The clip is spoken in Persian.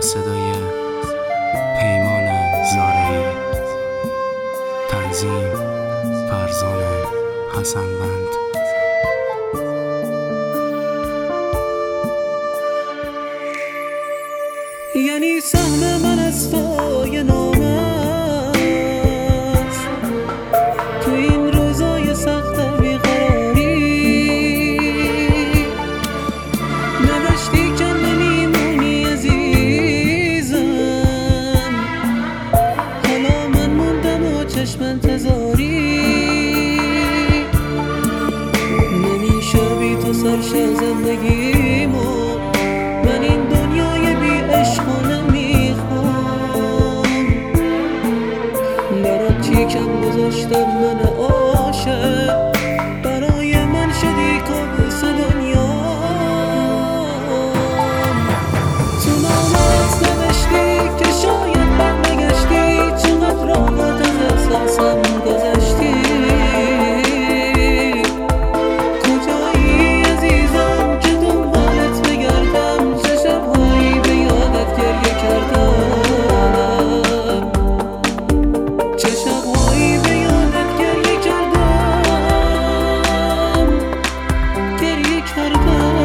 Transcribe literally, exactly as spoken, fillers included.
صدای پیمان زارعی، تنظیم فرزانه حسن‌وند. یعنی سهم من از پای نامه است تو این روزای سخت بیقراری، نوشتی که نمیمونی عزیزم، حالا من موندم و چشم انتظاری، نمیشه بی تو سرشه زندگیمو، من این دنیای بی عشق نمیخوام، برات چیکم گذاشتم من عاشق، برای من شدی کابوس دنیا. تو نامت نوشتی که شاید برنگشتی، چقدر راحت از احساسم گذشتی، کجایی عزیزم که دنبالت بگردم، چه شبهایی به یادت گریه کردم، چه شبهایی به یادت گریه کردم، گریه کردم.